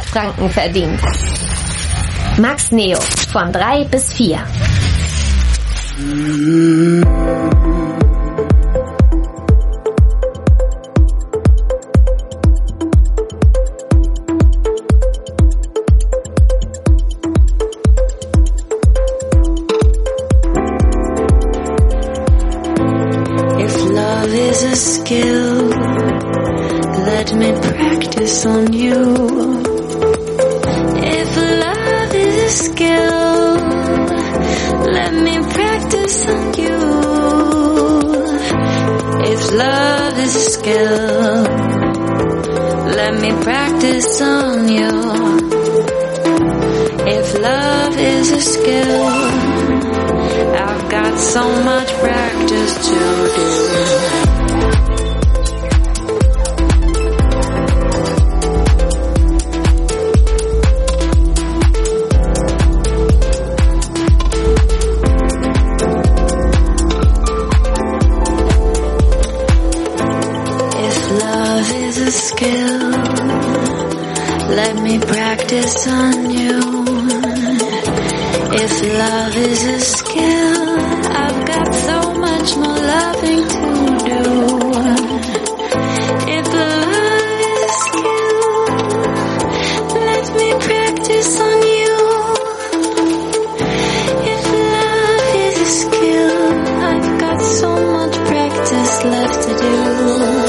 Franken verdient. Max Neo von 3 bis 4. Skill, let me practice on you. If love is a skill, let me practice on you. If love is a skill, let me practice on you. If love is a skill, I've got so much practice to do. Skill, let me practice on you. If love is a skill, I've got so much more loving to do. If love is a skill, let me practice on you. If love is a skill, I've got so much practice left to do.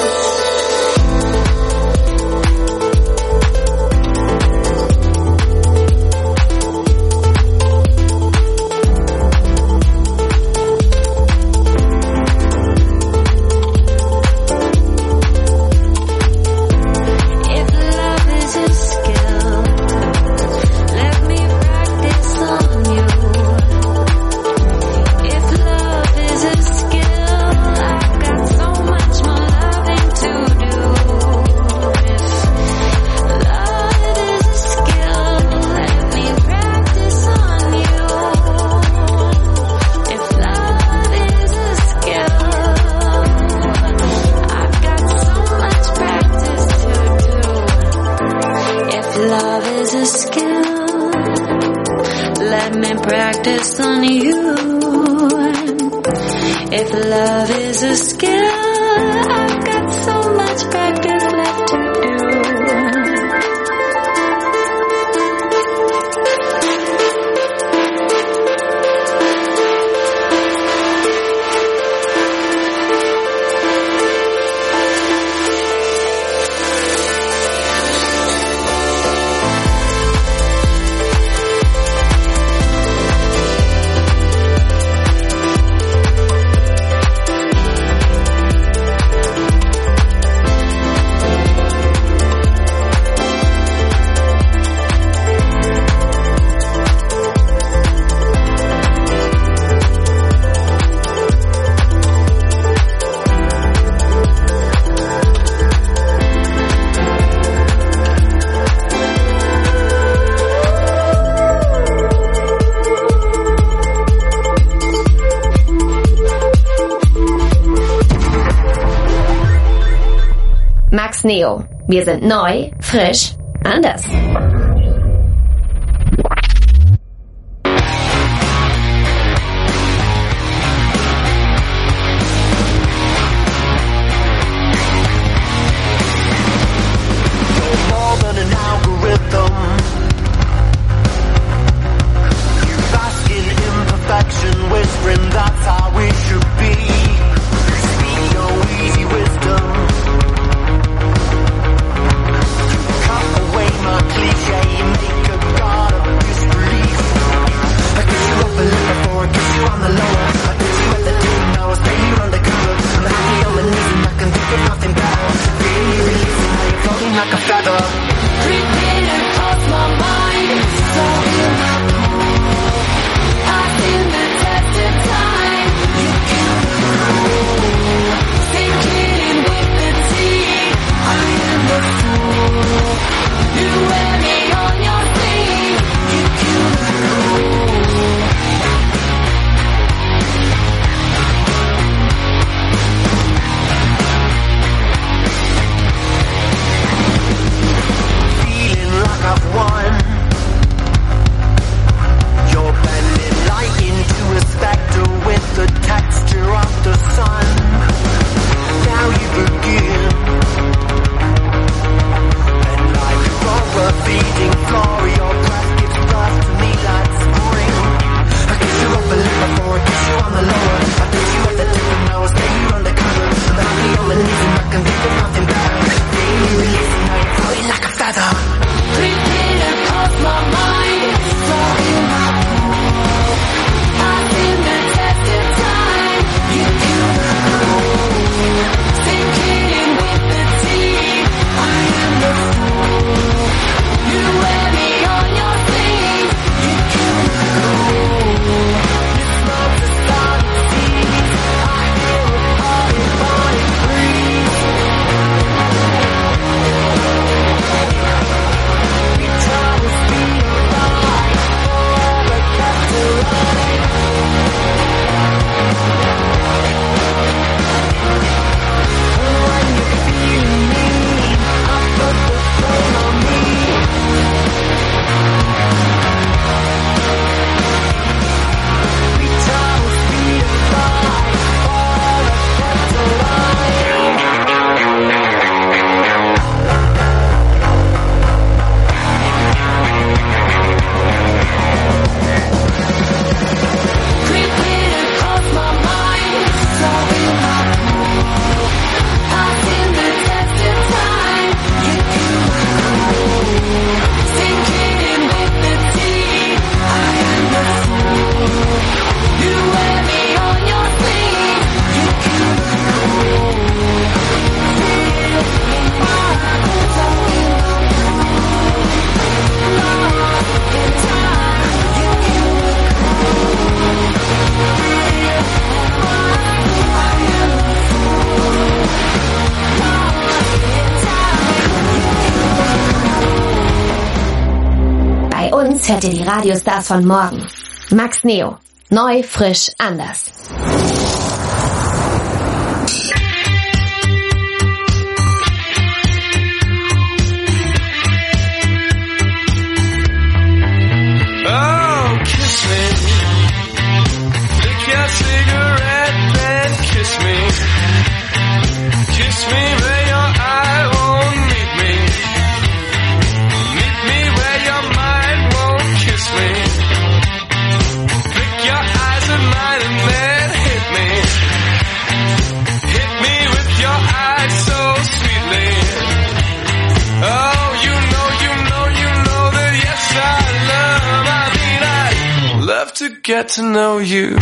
Max Neo. Wir sind neu, frisch, anders. Whispering that's how we should be. Speak no easy wisdom. You cut away my cliche hört ihr die Radiostars von morgen. Max Neo. Neu, frisch, anders. Oh, kiss me. Lick your cigarette and kiss me. Kiss me where your eye won't meet me. Meet me where your mind won't kiss me. Flick your eyes at mine and then hit me. Hit me with your eyes so sweetly. Oh, you know that yes I love to get to know you.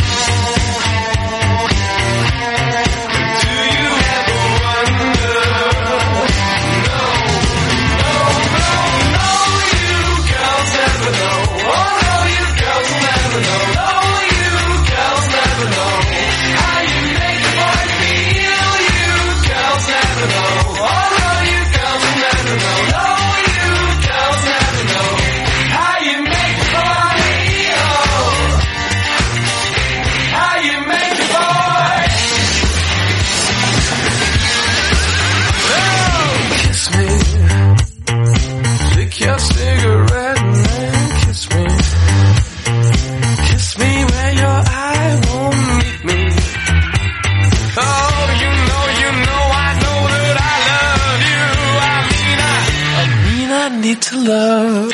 To love.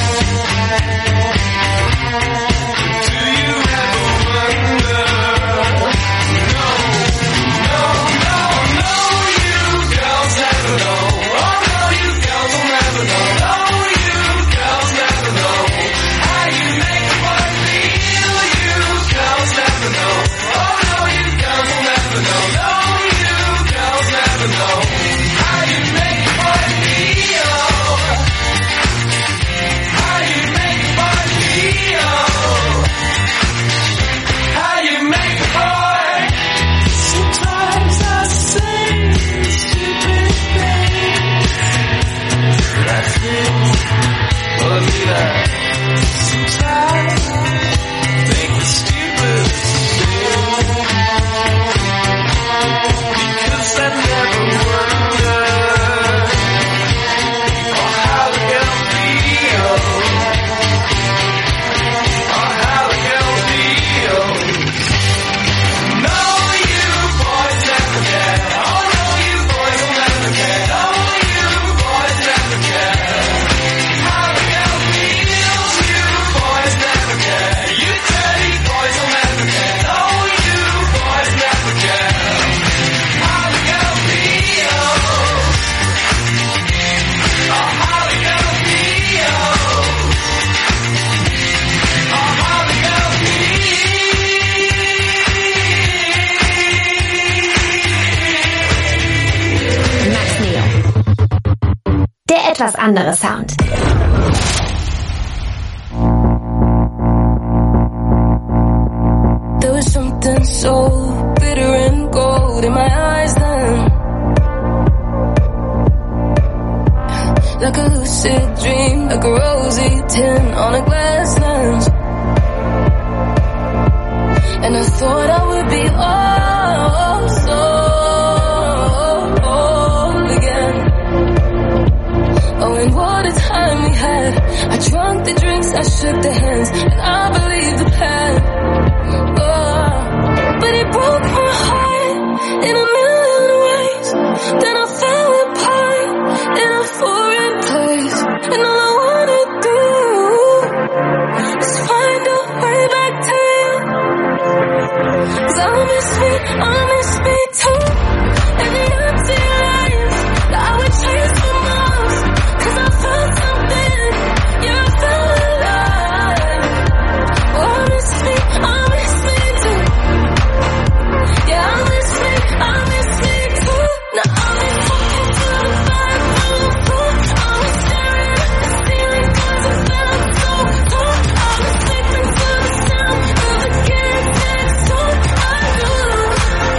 Do you ever wonder? No, you girls never know. Oh no, you girls will never know. No, you girls never know how you make a boy feel. You girls never know. Oh no, you girls will never know. No, you girls never know how you make a boy feel. Etwas andere Sound. There was something so bitter and cold in my eyes then, like a lucid dream, like a rosy tin on a glass lens. And I thought I would be oh so old again. Oh, and what a time we had. I drank the drinks, I shook the hands, and I believed the plan. Oh, but it broke my heart in a million ways. Then I fell apart in a foreign place. And all I wanna do is find a way back to you. 'Cause I miss me too. And the empty lives that I would chase the most. 'Cause I felt something, yeah, I felt alive. Oh, I miss me too. Yeah, I miss me too. Now I'm in fucking to the back of the floor. I was staring at the ceiling 'cause it felt so cold. I was sleeping to the sound of the kids next door. I knew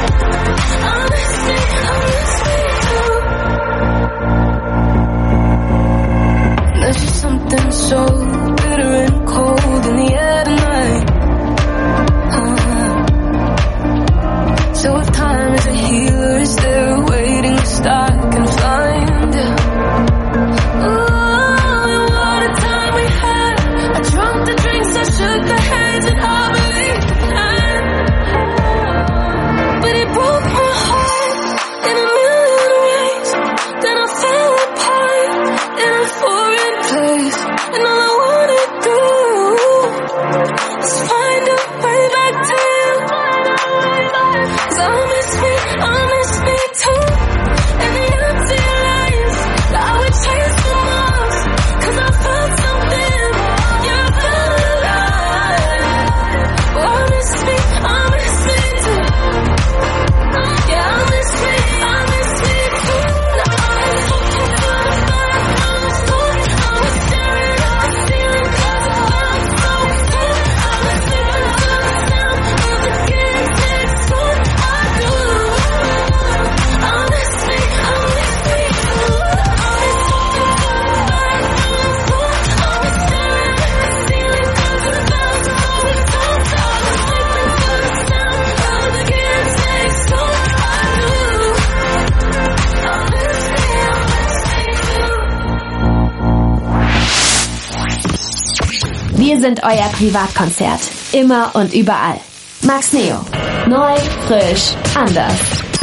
sind euer Privatkonzert. Immer und überall. Max Neo. Neu, frisch, anders.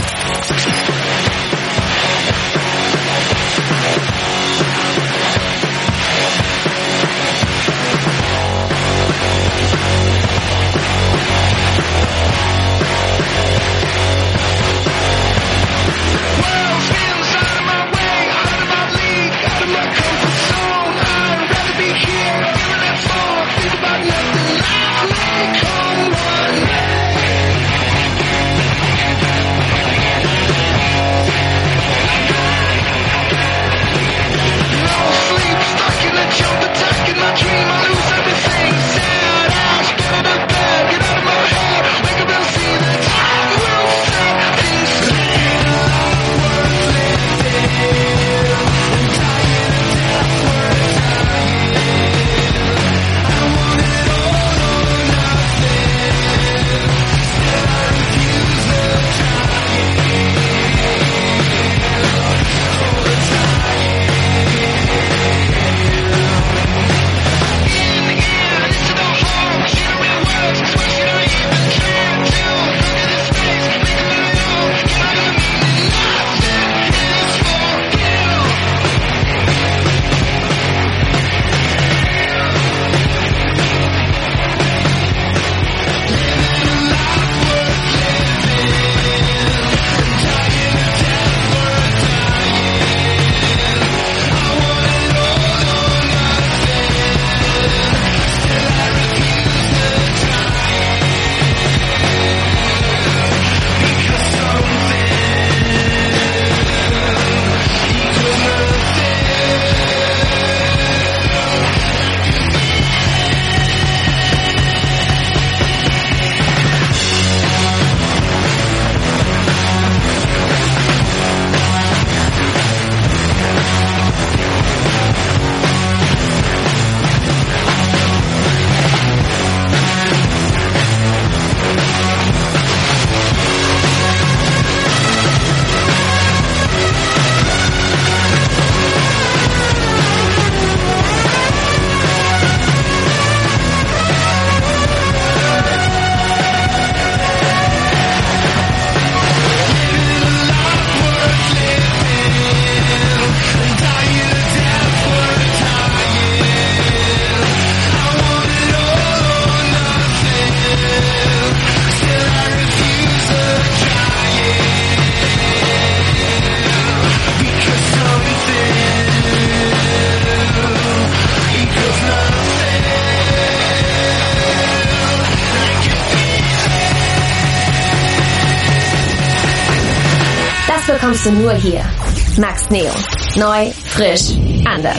Das bekommst du nur hier. Max Neo. Neu, frisch, anders.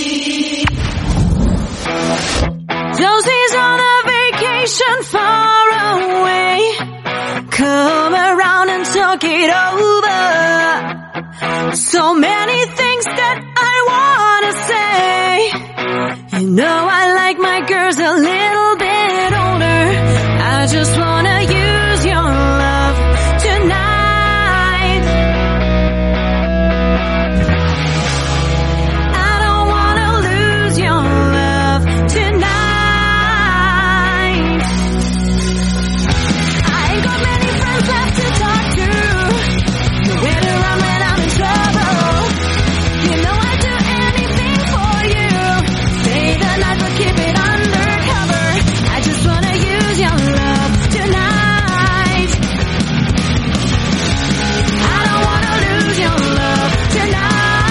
Josie's on a vacation far away. Come around and talk it over. So many things that I wanna say. You know I like my girls a little bit older. I just wanna use your love tonight. I don't wanna lose your love tonight. I ain't got many friends left to talk to. Nowhere to run when I'm in trouble. You know I'd do anything for you. Stay the night but keep it undercover. I just wanna use your love tonight. I don't wanna lose your love tonight.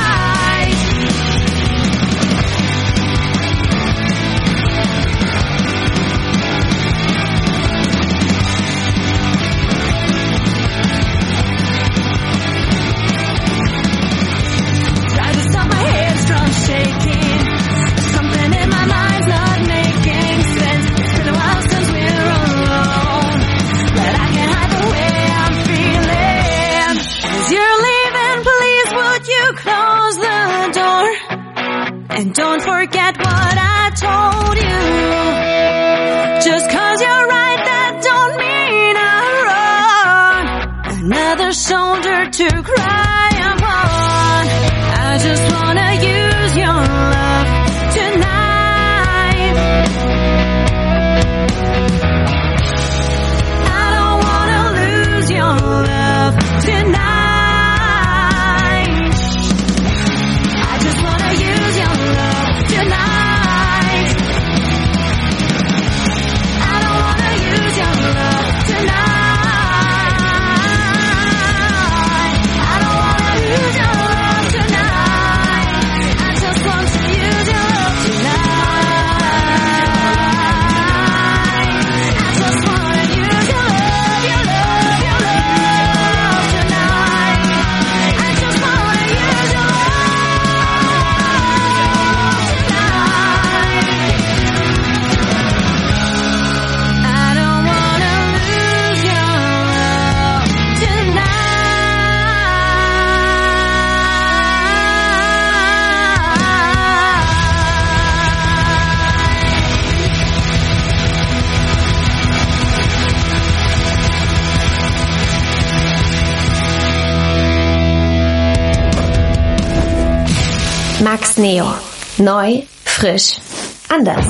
Try to stop my headstrong shaking. Something in my mind's not making sense. It's been a while since we're alone, but I can't hide the way I'm feeling. As you're leaving, please would you close the door? And don't forget what I told you. Just 'cause you're right, that don't mean I'm wrong. Another shoulder to cry upon. I just wanna use your love tonight. Max Neo. Neu, frisch, anders.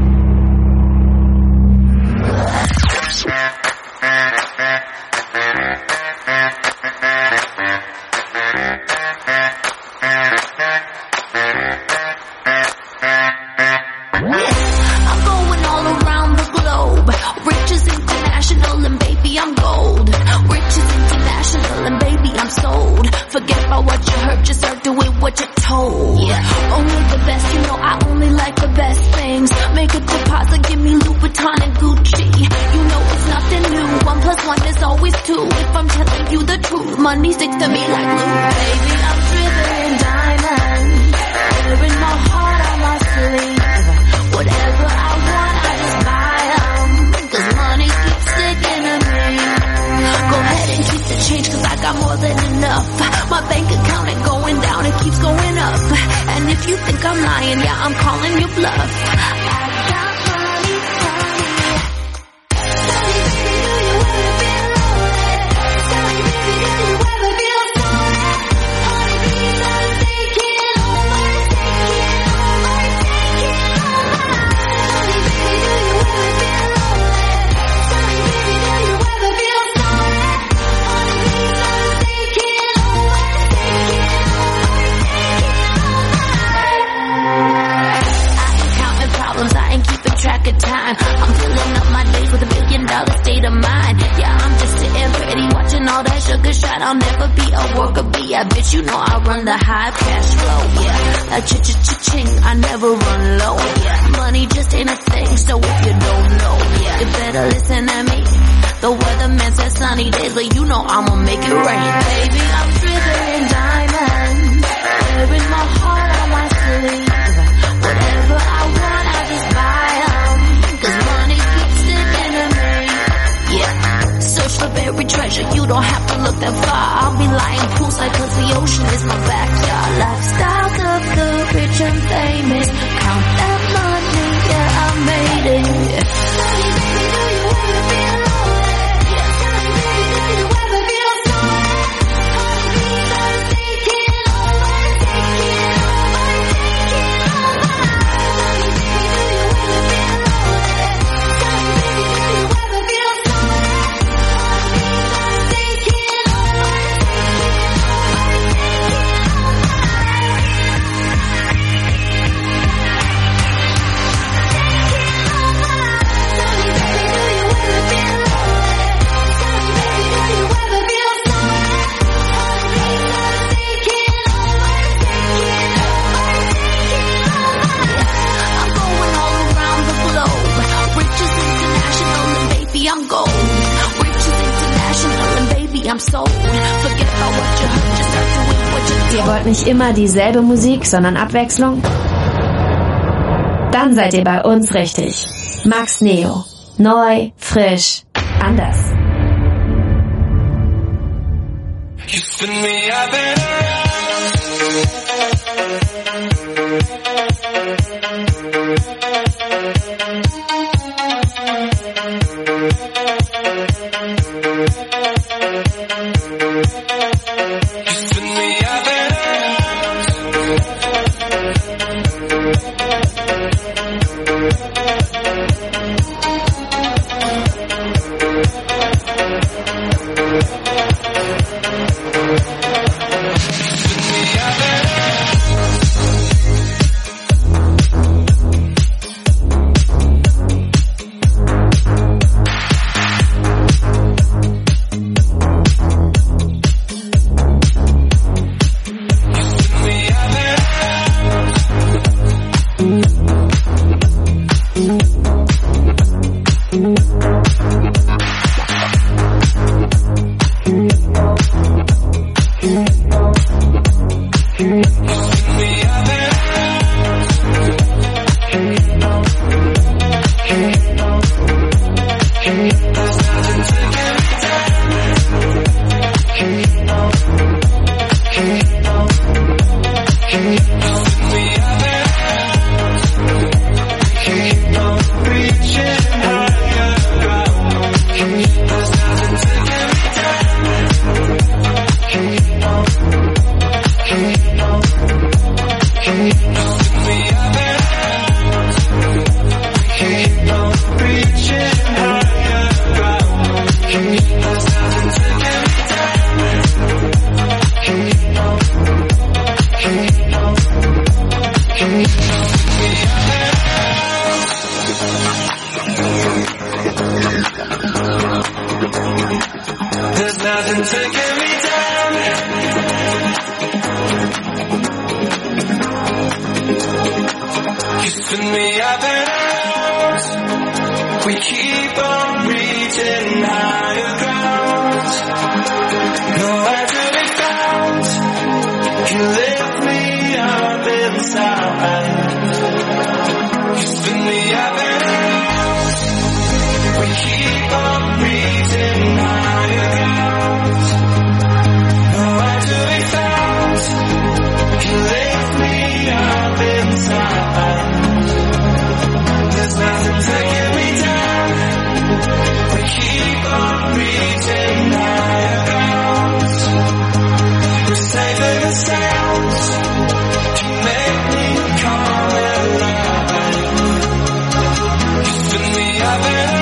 Money sticks to me like glue, baby. I'm driven in diamonds, wearing my heart on my sleeve. Whatever I want, I just buy 'em, 'cause money keeps sticking to me. Go ahead and keep the change, 'cause I got more than enough. My bank account ain't going down, it keeps going up. And if you think I'm lying, yeah, I'm calling you bluff. I got money, money. Sorry, baby, do you ever feel lonely? Sorry, baby, do you ever feel sorry? Honey, please, I'm taking over, taking over, taking over. Sorry, baby, do you ever feel lonely? Sorry, baby, do you ever feel sorry? Honey, please, I'm taking over, taking over, taking over. I ain't counting problems, I ain't keeping track of time. I'm filling up my days with $1 billion state of mind. Yeah, I'm just sitting pretty, watching all that sugar shine. I'll never be a worker bee. I bitch, you know I run the high cash flow. Yeah, a ch-ch-ch-ching, I never run low. Yeah, money just ain't a thing, so if you don't know, yeah, you better listen to me. The weatherman says sunny days, but you know I'ma make it rain, baby. I'm driven in diamonds, wearing my heart on my sleeve. Whatever I want, I just buy 'em, 'cause money keeps sticking to me. Yeah, search for buried treasure, you don't have to look that far. I'll be lying poolside 'cause the ocean is my backyard. Lifestyles of the rich and famous, count that money, yeah, I made it. Sorry, baby, do you ever feel lonely? Yeah, sorry, baby, do you ever feel sorry? Honey, please, I'm taking over, taking over, taking over. Sorry, baby, do you ever feel lonely? Sorry, baby, do you ever feel sorry? Honey, please, I'm taking over, taking I'm gold, riches international, and baby I'm sold. Forget about what you heard, just start doing what you do. Ihr wollt nicht immer dieselbe Musik, sondern Abwechslung? Dann seid ihr bei uns richtig. Max Neo. Neu, frisch, anders. You spin me up and nothing taking me down. You spin me up and out. We keep on reaching higher ground. Nowhere to be found. You lift me up inside. You spin me up and out. We keep on reaching higher ground. Nowhere to be found. You lift me up inside. There's nothing taking me down. We keep on reaching higher ground. We're saving the sounds to make me come alive. You spin me up and out.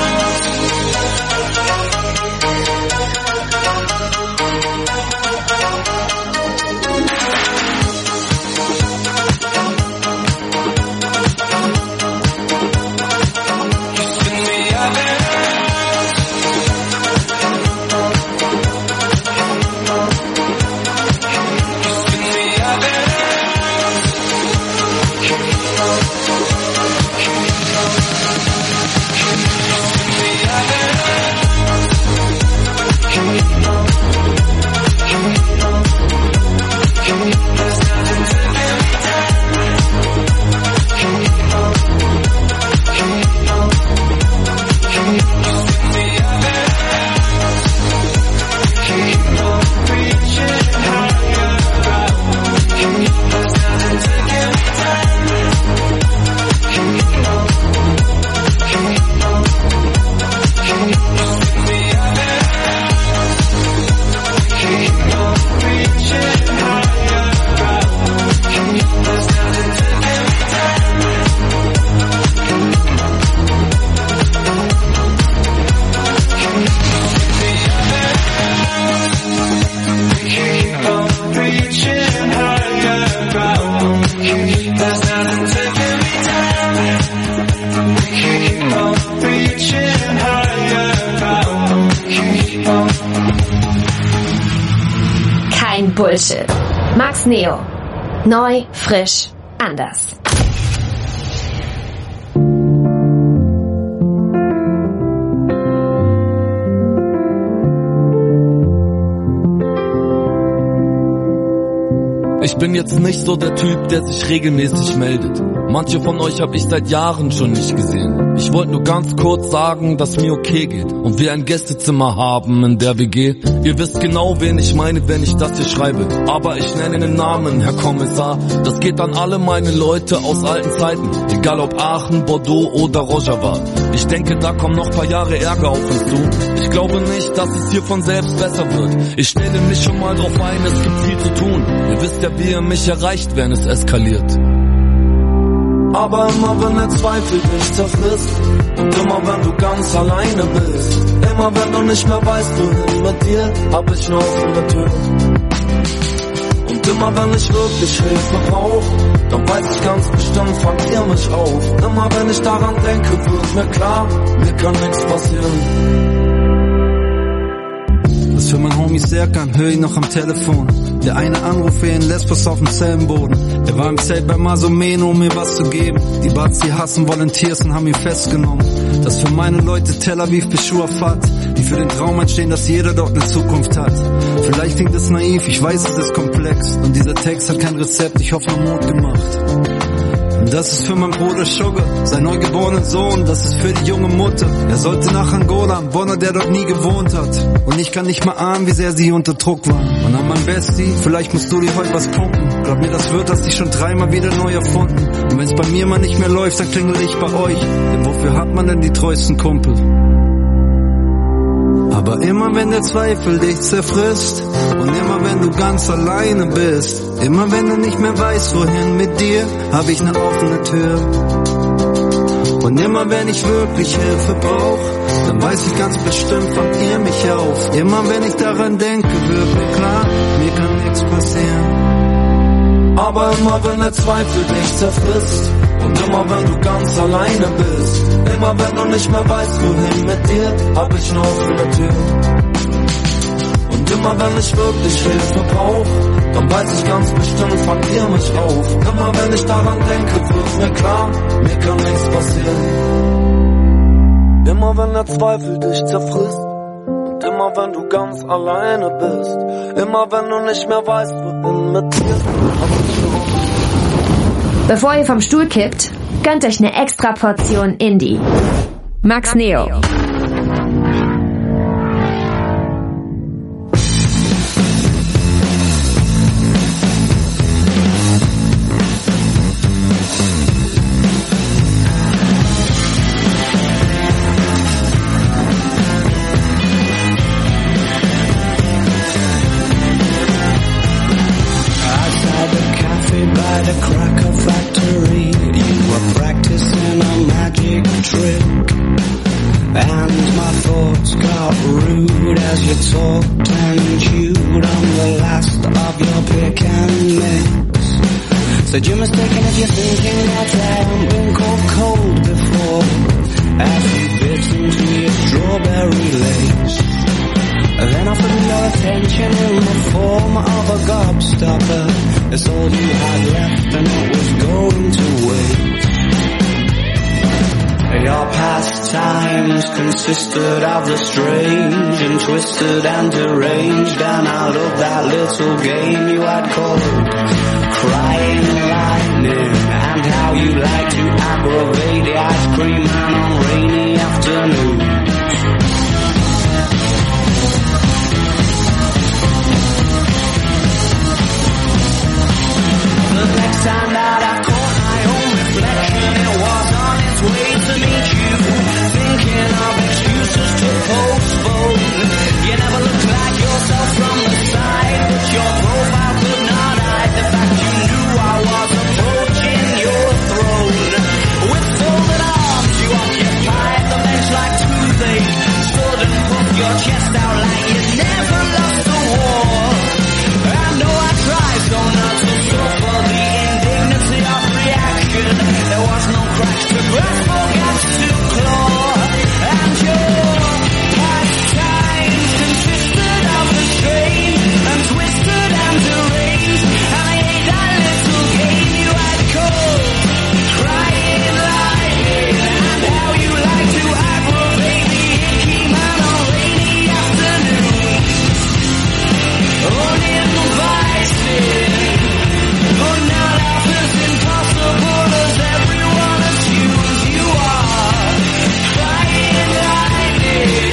Kein Bullshit. Max Neo. Neu, frisch, anders. Ich bin jetzt nicht so der Typ, der sich regelmäßig meldet. Manche von euch hab ich seit Jahren schon nicht gesehen. Ich wollte nur ganz kurz sagen, dass mir okay geht und wir ein Gästezimmer haben in der WG. Ihr wisst genau, wen ich meine, wenn ich das hier schreibe. Aber ich nenne den Namen, Herr Kommissar. Das geht an alle meine Leute aus alten Zeiten. Egal ob Aachen, Bordeaux oder Rojava. Ich denke, da kommen noch paar Jahre Ärger auf uns zu. Ich glaube nicht, dass es hier von selbst besser wird. Ich stelle mich schon mal drauf ein, es gibt viel zu tun. Ihr wisst ja, wie ihr mich erreicht, wenn es eskaliert. Aber immer wenn der Zweifel dich zerfrisst und immer wenn du ganz alleine bist, immer wenn du nicht mehr weißt, wohin mit dir, hab ich eine offene Tür. Und immer wenn ich wirklich Hilfe brauch, dann weiß ich ganz bestimmt, fangt ihr mich auf. Immer wenn ich daran denke, wird mir klar, mir kann nichts passieren. Das für mein Homie Serkan, hör ihn noch am Telefon. Der eine Anruf für ihn Lesbos auf dem Zellenboden. Er war im Zelt bei Masomeno, um mir was zu geben. Die Bats, die hassen Volunteers und haben ihn festgenommen. Das für meine Leute Tel Aviv bis Shuafat, die für den Traum entstehen, dass jeder dort eine Zukunft hat. Vielleicht klingt es naiv, ich weiß, es ist komplex. Und dieser Text hat kein Rezept, ich hoffe, Mut gemacht. Und das ist für meinen Bruder Sugar, sein neugeborenen Sohn, das ist für die junge Mutter. Er sollte nach Angola, ein Bonner, der dort nie gewohnt hat. Und ich kann nicht mal ahnen, wie sehr sie unter Druck waren. Und an mein Bestie, vielleicht musst du dir heute was pumpen. Glaub mir, das wird hast dich schon dreimal wieder neu erfunden. Und wenn's bei mir mal nicht mehr läuft, dann klingel ich bei euch. Denn wofür hat man denn die treuesten Kumpel? Aber immer wenn der Zweifel dich zerfrisst und immer wenn du ganz alleine bist, immer wenn du nicht mehr weißt, wohin mit dir, hab ich eine offene Tür. Und immer wenn ich wirklich Hilfe brauch, dann weiß ich ganz bestimmt, fangt ihr mich auf. Immer wenn ich daran denke, wird mir klar, mir kann nichts passieren. Aber immer wenn der Zweifel dich zerfrisst und immer wenn du ganz alleine bist, immer wenn du nicht mehr weißt, wohin mit dir, hab ich eine offene Tür. Und immer wenn ich wirklich Hilfe brauch, dann weiß ich ganz bestimmt, fangt ihr mich auf. Immer wenn ich daran denke, wird mir klar, mir kann nichts passieren. Immer wenn der Zweifel dich zerfrisst und immer wenn du ganz alleine bist, immer wenn du nicht mehr weißt, wohin mit dir. Bevor ihr vom Stuhl kippt, gönnt euch eine extra Portion Indie. Max Neo. Said you're mistaken if you're thinking that I haven't been cold before. As you bit into your strawberry lace, then offered me your attention in the form of a gobstopper. It's all you had left and it was going to waste. Your pastimes consisted of the strange and twisted and deranged, and out of that little game you had called Crying Lightning, and how you like to aggravate the ice cream man on rainy afternoons. The next time that I caught my own reflection, it was on its way to meet you, thinking of excuses to postpone. You never looked like yourself from the side, but your profile could not hide the fact you knew I was approaching your throne. With folded arms you occupied the bench like toothache, stood and puffed your chest out like you never lost the war. I know I tried so not to suffer the indignity of reaction. There was no crash to grasp or gaps to claw, and your pastimes consisted of the strange and twisted and deranged, and I hate that little game you had called Crying Lightning, and how you like to aggravate the icky man on rainy afternoons. Uninvited, but now life is impossible as everyone assumes you are Crying Lightning.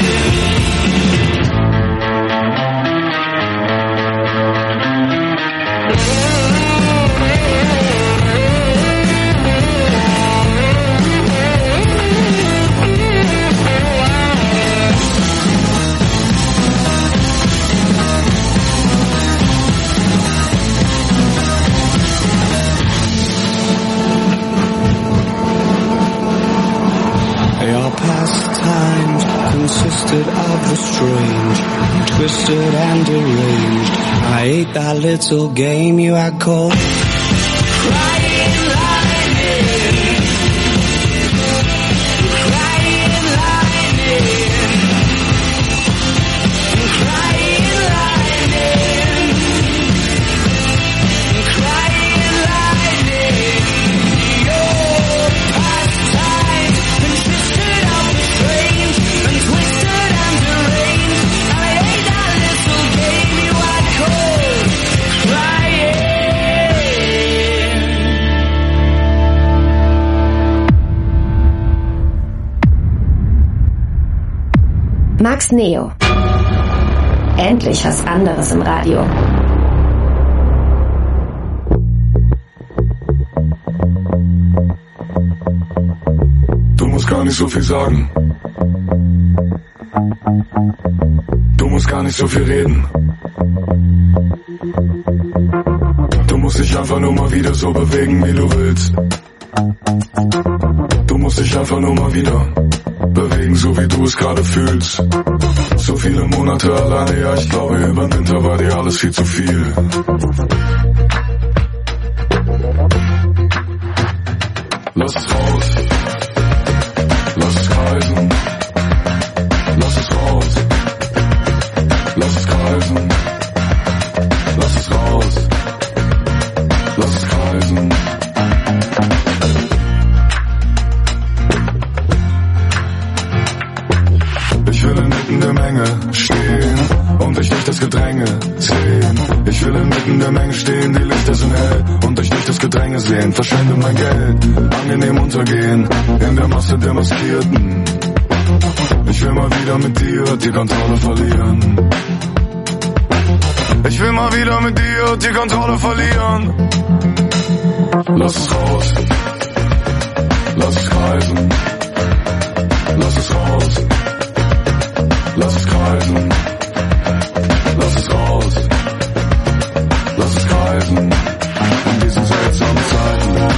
Your pastimes consisted of the strange, twisted and deranged. I ate that little game you had called Crying Lightning. Crying Lightning. Crying Lightning. Crying Lightning. Your pastimes consisted of the strange and twisted and deranged. I ate that little game you had called Crying. Max Neo. Endlich was anderes im Radio. Du musst gar nicht so viel sagen. Du musst gar nicht so viel reden. Du musst dich einfach nur mal wieder so bewegen, wie du willst. Du musst dich einfach nur mal wieder bewegen, so wie du es gerade fühlst. So viele Monate alleine, ja, ich glaube, über den Winter war dir alles viel zu viel. Lass es raus. Lass es kreisen. Lass es raus. Lass es kreisen. Menge stehen und ich durch das Gedränge sehen. Ich will inmitten der Menge stehen, die Lichter sind hell und ich durch das Gedränge sehen. Verschwende mein Geld, angenehm untergehen in der Masse der Maskierten. Ich will mal wieder mit dir die Kontrolle verlieren. Ich will mal wieder mit dir die Kontrolle verlieren. Lass es raus, lass es kreisen. Lass es raus, lass es kreisen. Lass es raus, lass es kreisen. In diesen seltsamen Zeiten.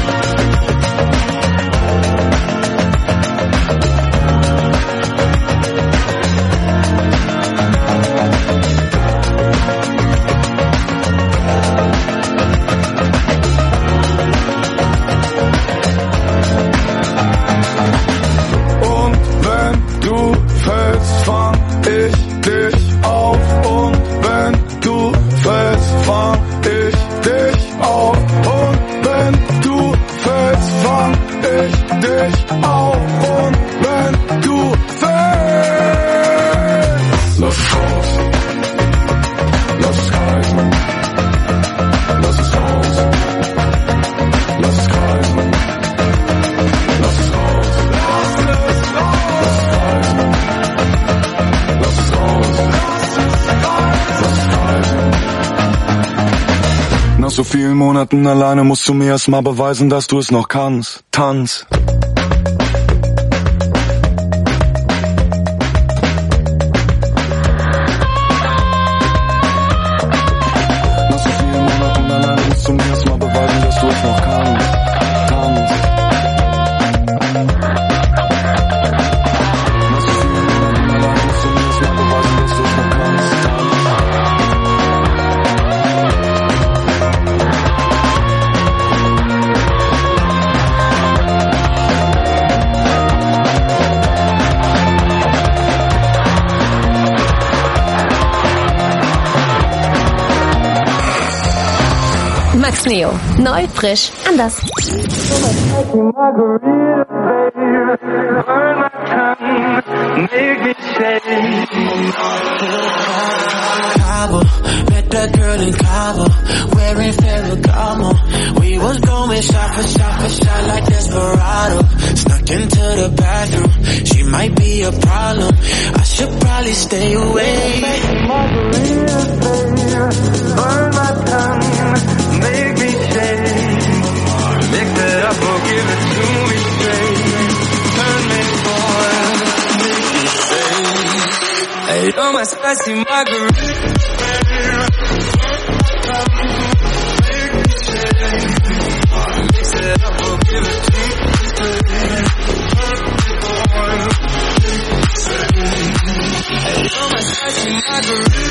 So vielen Monaten alleine musst du mir erst mal beweisen, dass du es noch kannst. Tanz. Nach so vielen Monaten alleine musst du mir erst mal beweisen, dass du es noch kannst. Tanz. Nach so vielen Monaten alleine musst du mir erst mal beweisen, dass du es noch kannst. Max Neo. Neu, frisch, anders. Cabo, met that girl in Cabo, wearing Ferragamo. We was going shot for shot for shot like Desperado. Snuck into the bathroom, she might be a problem. I should probably stay away. Burn my tongue, make me shake. Mix it up or give it to me straight. Turn me on, make me say. Hey, you're my spicy margarita. Mix it up or give it to me straight. Hey, you're my spicy margarita.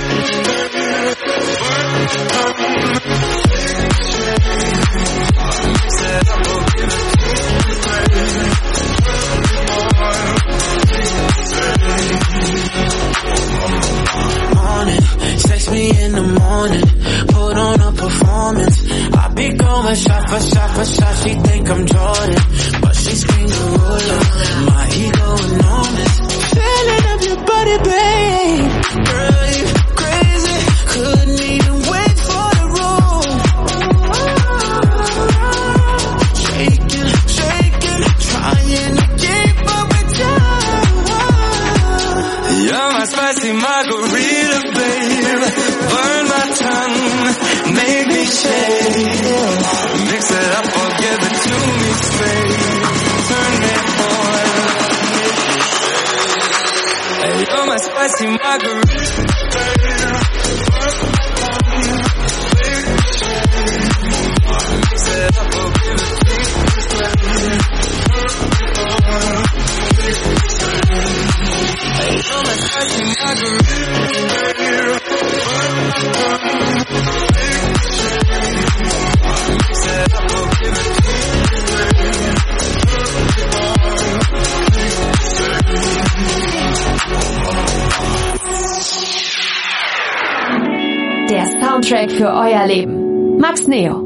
Text me in the morning, put on a performance. I be going shot for shot for shot. She think I'm Jordan, but she screams a ruler. My ego enormous. Filling up your body, babe. Girl, you crazy. Couldn't even wait for the room. Shaking, shaking, trying to keep up with time. You're my spicy margarita, babe. Burn my tongue, make me shake. Mix it up or give it to me straight. Turn me on, make me shake. Hey, you're my spicy margarita, babe. Mix it up or give it to me straight. Hey, you're my spicy margarita, babe. Der Soundtrack für euer Leben. Max Neo.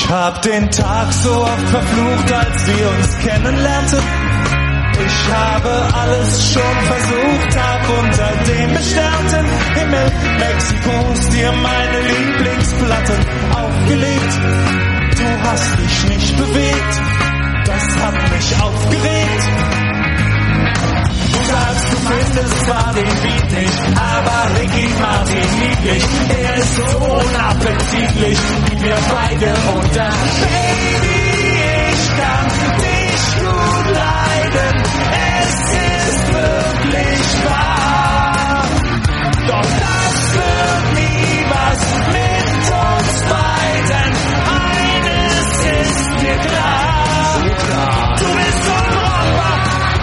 Ich hab den Tag so oft verflucht, als wir uns kennenlernten. Ich habe alles schon versucht, hab unter dem besternten Himmel Mexikos dir meine Lieblingsplatten aufgelegt. Du hast dich nicht bewegt, das hat mich aufgeregt. Du sagst, du findest zwar den Beat nicht, aber Ricky Martin lieblich. Er ist so unappetitlich, wie wir beide. Und dann, Baby, ich kann dich gut leiden. Es ist wirklich wahr. Doch das wird nie was mit uns beiden. Eines ist mir klar. Du bist unbrauchbar.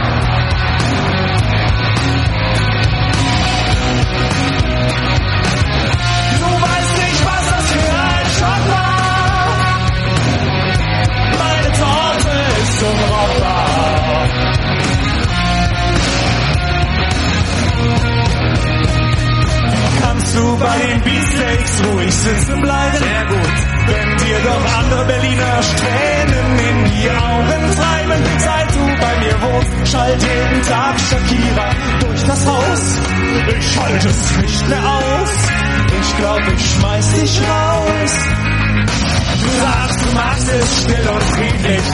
Du weißt nicht, was das für ein Schock war. Meine Torte ist unbrauchbar. Kannst du bei den Beefsteaks ruhig sitzen bleiben? Sehr gut. Wenn dir doch andere Berliner Strähnen in die Augen treiben, seit du bei mir wohnst, schalt jeden Tag Shakira durch das Haus. Ich halte es nicht mehr aus. Ich glaub, ich schmeiß dich raus. Du sagst, du magst es still und friedlich.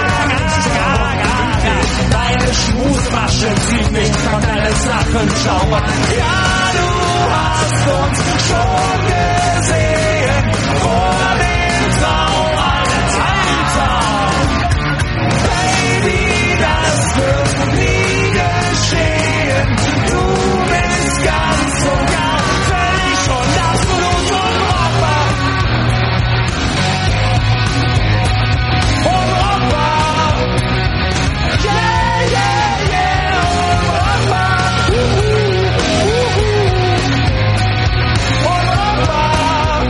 Deine Schmusmasche zieht mich von deinen Sachen sauber. Ja, du hast uns schon gesehen vor dem Traum eines Alltags. Baby, das wird nie geschehen. Du bist ganz und gar völlig und absolut unbrauchbar. Unbrauchbar. Yeah, yeah, yeah, unbrauchbar. Unbrauchbar.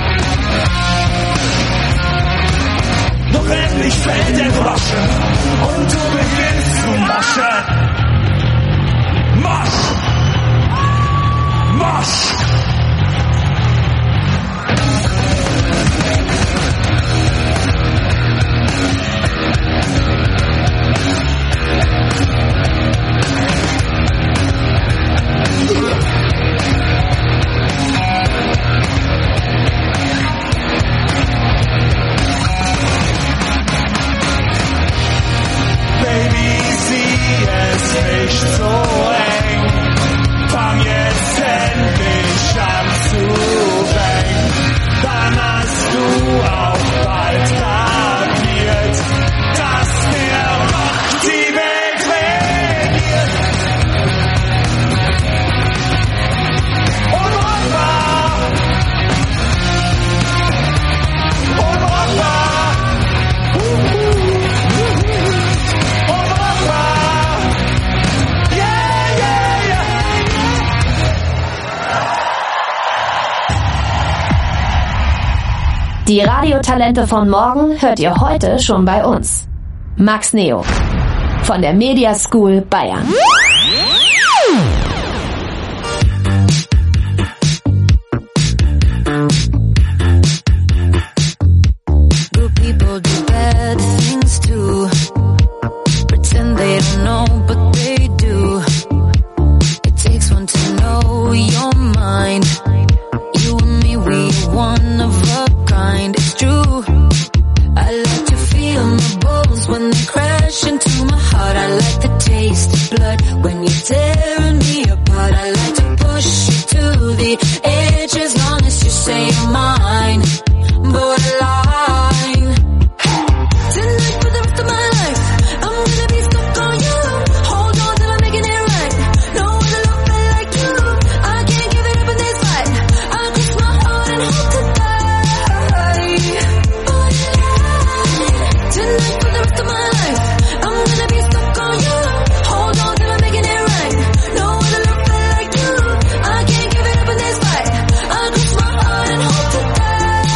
Doch endlich fällt der Groschen und du beginnst zu moschen. Mosch! Mosch! Baby, sieh es nicht so eng. Fang jetzt endlich an zu bängen. Dann hast du auch bald kapiert, dass der Rock die Welt regiert. Unbrauchbar. Unbrauchbar. Unbrauchbar. Yeah, yeah, yeah. Die Radiotalente von morgen hört ihr heute schon bei uns. Max Neo von der Media School Bayern. Good people do bad things too. Pretend they don't know, but they do. It takes one to know your mind. You and me, we are one of a kind. It's true. I like to feel my bones when they crash into my heart. I like the taste of blood when you're tearing me apart. I like to push you to the edge as long as you say you're mine. Borderline. Tonight for the rest of my life, I'm gonna be stuck on you. Hold on till I'm making it right. No other love felt like you. I can't give it up in this fight. I cross my heart and hope to die. Tonight for the rest of my life, I'm gonna be stuck on you. Hold on till I'm making it right. No other love felt like you. I can't give it up in this fight. I cross my heart and hope to die.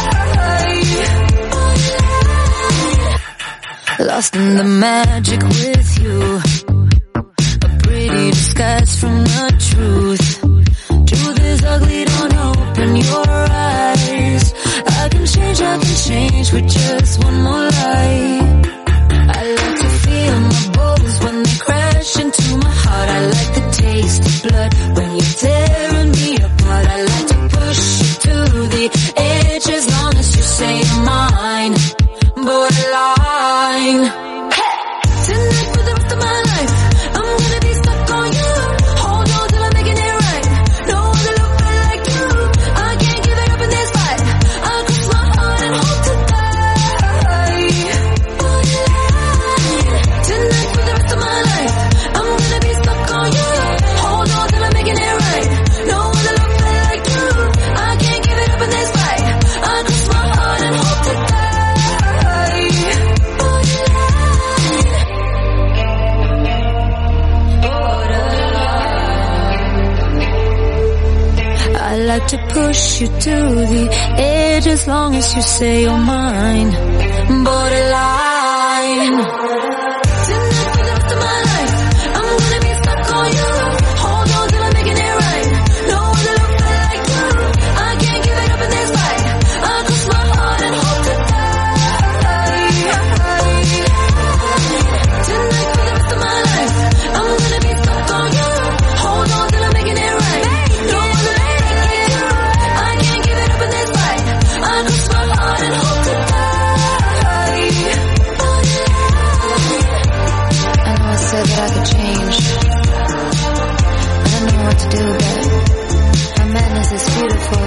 Lost in the magic with you. A pretty disguise from the truth. Truth is ugly, don't open your eyes. I can change with just push you to the edge as long as you say you're mine. Borderline. Tonight for the rest of my life, I'm gonna be stuck on you. Hold on till I'm making it right. No one to look like you. I can't give it up in this fight. I cross my heart and hope to die. Tonight for the rest of my life, I'm gonna be stuck on you. Hold on till I'm making it right. No one to look like you. I can't give it up in this fight. I cross my heart and hope to die. I know I said that I could change. I don't know what to do, but my madness is beautiful.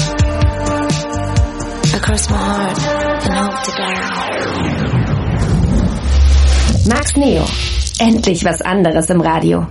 I cross my heart and hope to die. Max Neo. Endlich was anderes im Radio.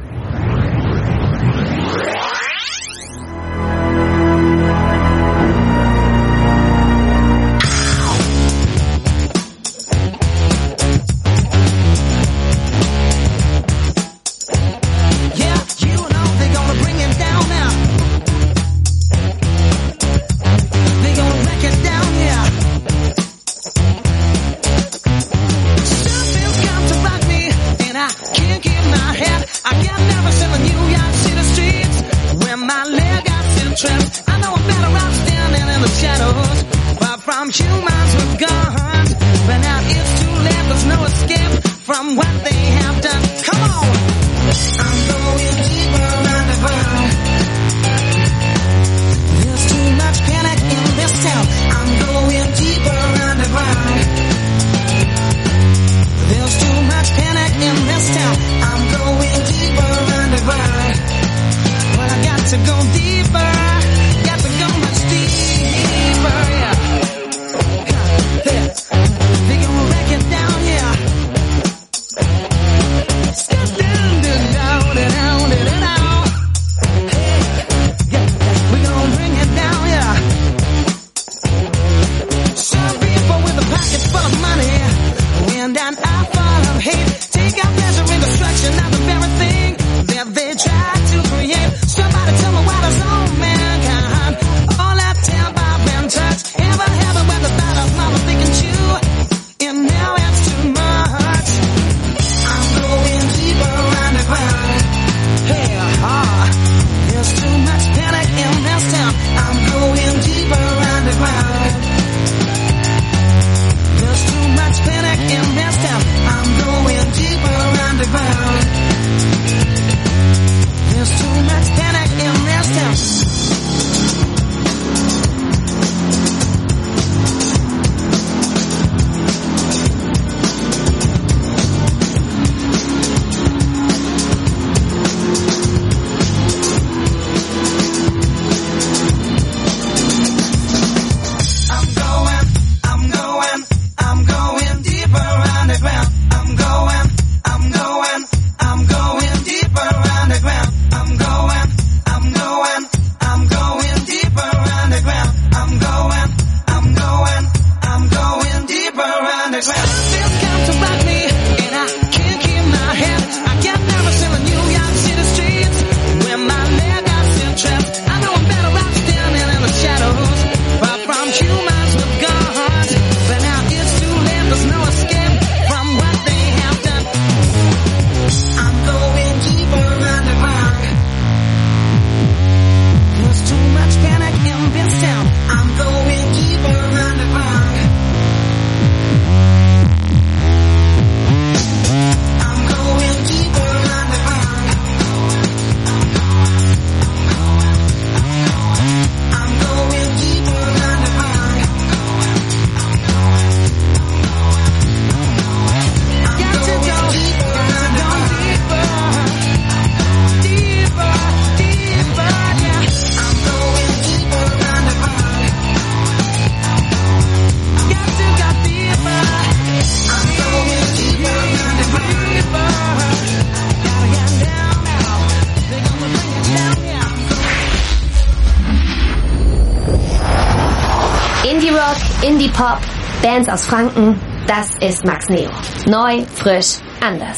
Indie-Pop, Bands aus Franken, das ist Max Neo. Neu, frisch, anders.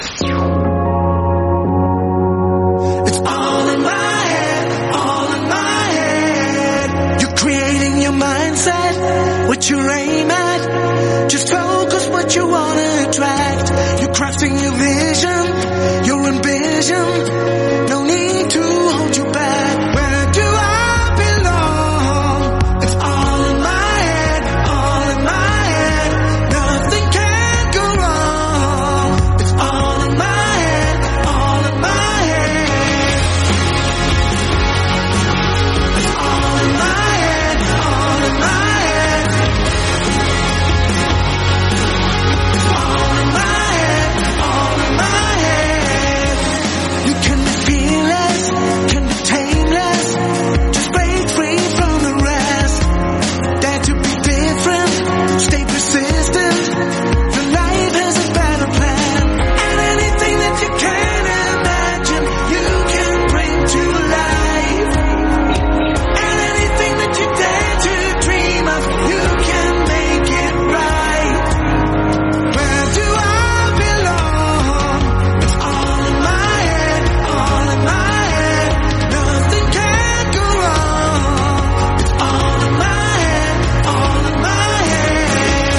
It's all in my head, all in my what you're aiming at. Just focus what you wanna attract. You're crafting your vision, your ambition. No need to hold you back. Where do I belong? It's all in my head, all in my head. Nothing can go wrong. It's all in my head, all in my head. It's all in my head, all in my head. It's all in my head, all in my head. You can be fearless, can be tameless. Just break free from the rest. Dare to be different, stay persistent. Your life has a better plan. And anything that you can imagine, you can bring to life. And anything that you dare to dream of, you can make it right. Where do I belong? It's all in my head, all in my head. Nothing can go wrong. It's all in my head, all in my head.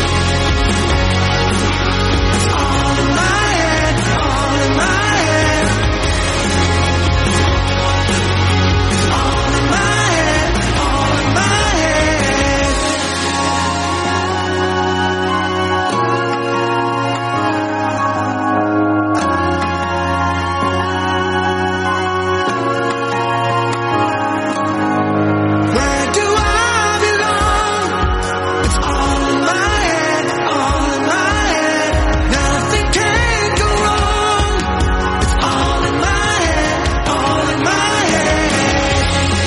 It's all in my head, all in my head. It's all in my head, all in my head. Where do I belong? It's all in my head, all in my head. Nothing can go wrong. It's all in my head, all in my head.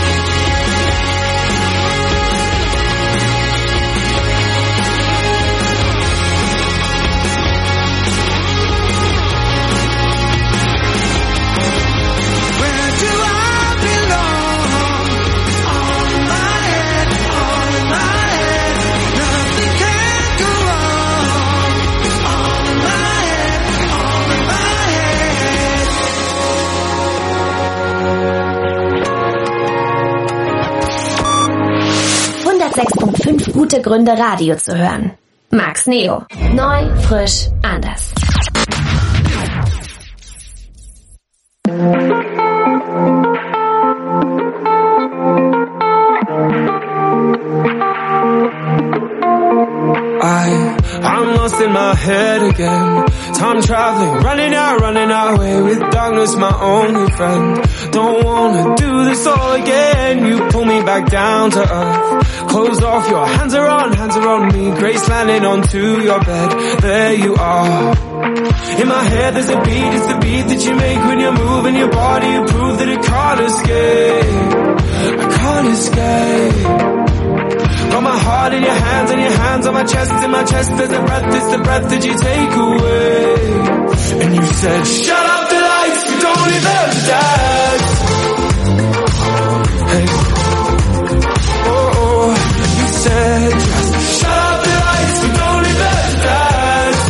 Where do I belong? It's all in my head, all in my head. Nothing can go wrong. It's all in my head, all in my head. 106.5 gute Gründe, Radio zu hören. Max Neo. Neu, frisch, anders. I'm lost in my head again. Time traveling, running away with darkness, my only friend. Don't wanna do this all again. You pull me back down to earth. Close off, your hands are on me. Grace landing onto your bed. There you are. In my head there's a beat, it's the beat that you make when you're moving your body. You prove that it can't escape. I can't escape. Got my heart in your hands and your hands on my chest. In my chest there's a breath, it's the breath that you take away. And you said, shut up the lights, we don't deserve to dance. Hey. Oh, you said, just shut up the lights, we don't deserve to dance.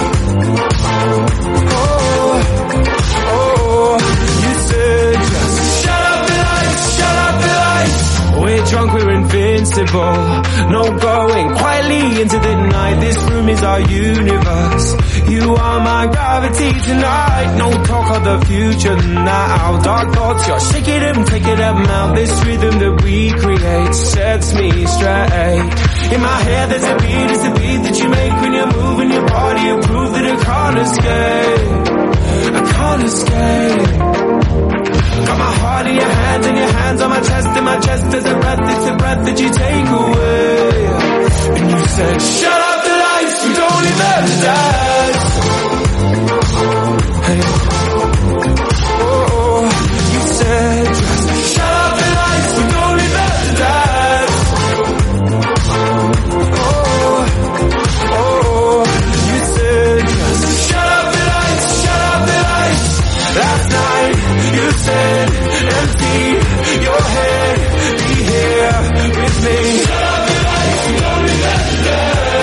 Oh, you said, just shut up the lights, shut up the lights. We're drunk, we're invincible. No going quietly into the night. This room is our universe. You are my gravity tonight. No talk of the future now. Dark thoughts, you're shaking them, taking them out. This rhythm that we create sets me straight. In my head there's a beat, it's the beat that you make when you're moving your body. You prove that I can't escape. I can't escape. Got my heart in your hands and your hands on my chest. In my chest there's a breath, it's a breath that you take away. And you said, shut up the lights, we don't deserve to dance. Hey. Oh, you said, just shut up the lights, we don't deserve to dance. Oh, you said, just shut up the lights, shut up the lights. Last night you said, empty your head, be here with me. Shut up the lights, we don't deserve to dance.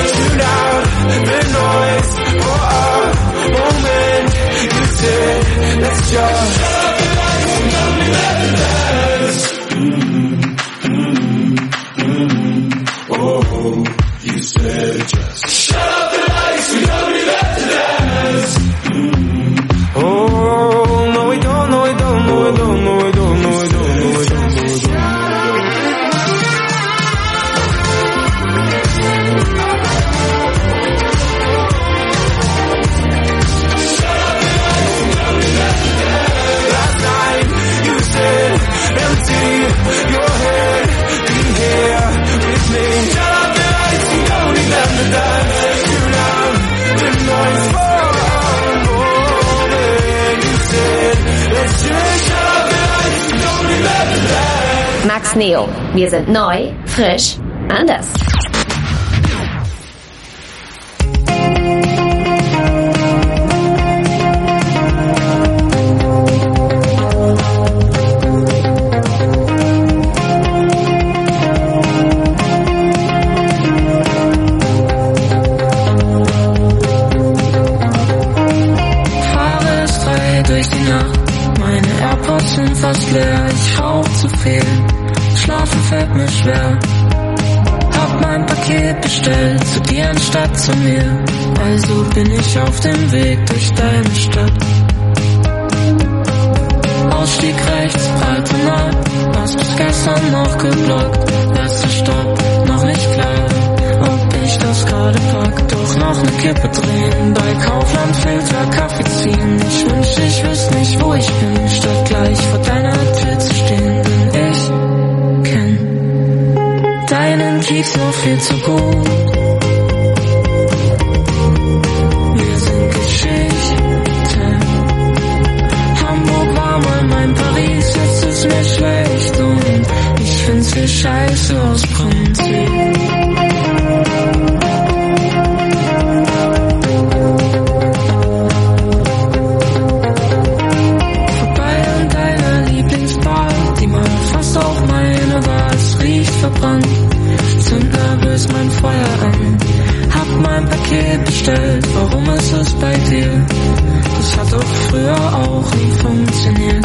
Max Neo. Wir sind neu, frisch, anders. Fast leer, ich rauch zu viel, schlafen fällt mir schwer. Hab mein Paket bestellt, zu dir anstatt zu mir. Also bin ich auf dem Weg durch deine Stadt. Ausstieg rechts, Altona, was bis gestern noch geblockt. Letzter Stopp, noch nicht klar, ob ich das gerade pack. Doch noch ne Kippe drehen, bei Kaufland Filter Kaffee ziehen. Ich wünschte, ich wüsste nicht, wo ich bin, statt gleich vor deiner Tür zu stehen. Denn ich kenn deinen Kiez noch viel zu gut. Wir sind Geschichte. Hamburg war mal mein Paris, jetzt ist mir schlecht und ich find's viel scheiße aus Prinzip. Verbrannt, zünd nervös mein Feuer an. Hab mein Paket bestellt, warum ist es bei dir? Das hat doch früher auch nie funktioniert.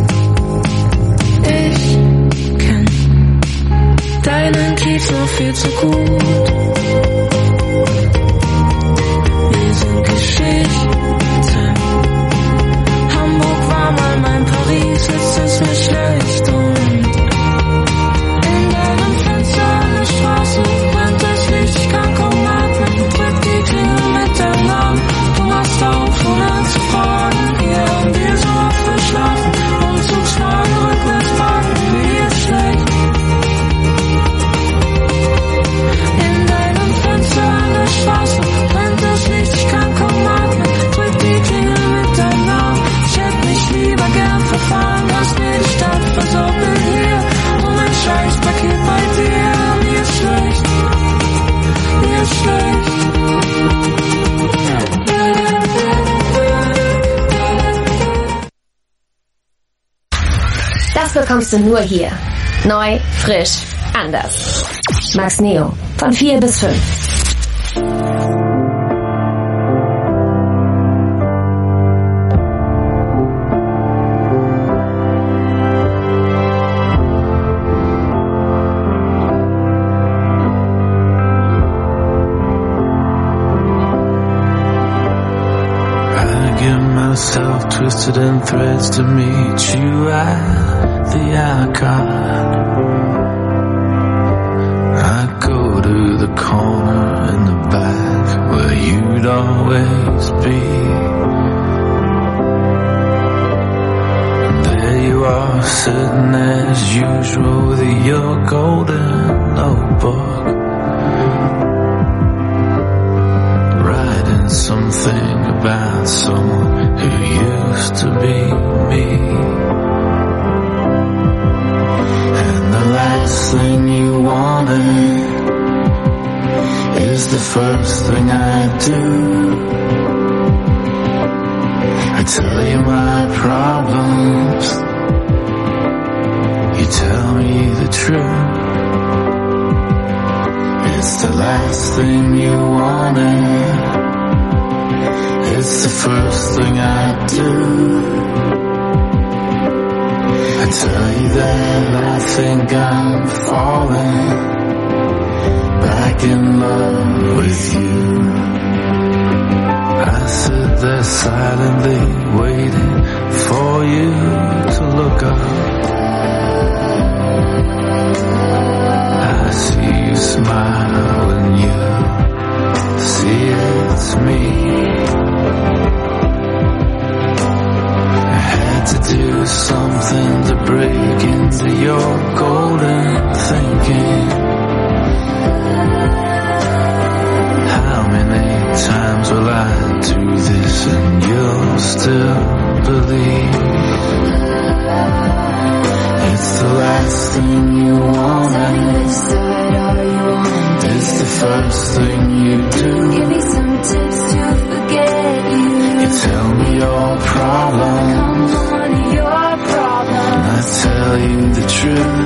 Ich kenn deinen Kiez noch viel zu gut. Wir sind Geschichte. Hamburg war mal mein Paris, jetzt ist mir schlecht und Straße, brennt das Licht, ich kann kaum atmen, drück die Klingel mit deinem Namen, du machst auf, ohne zu fragen, hier haben wir so oft verschlafen, Umzugswagen, rückwärts parken, mir ist schlecht. In deinem Fenster an der Straße, brennt das Licht, ich kann kaum atmen, drück die Klingel mit deinem Namen, ich hätte mich lieber gern verfahren, hast mir die Stadt versorgt, hier, und mein Scheißpaket bei dir. Schlecht, mir ist schlecht. Das bekommst du nur hier. Neu, frisch, anders. Max Neo. Von 4 bis 5. Twisted in threads to meet you at the Icon. I go to the corner in the back where you'd always be. And there you are sitting as usual with your golden notebook, writing something about someone who used to be me. And the last thing you wanted is the first thing I do. I tell you my problems, you tell me the truth. It's the last thing you wanted, it's the first thing I do. I tell you that I think I'm falling back in love with you. I sit there silently waiting for you to look up. I see you smile when you see it's me. To do something to break into your golden thinking. How many times will I do this and you'll still believe? It's the last thing you first thing you do? Give me some tips to forget you. You tell me your problem. Come on, your problem. I tell you the truth.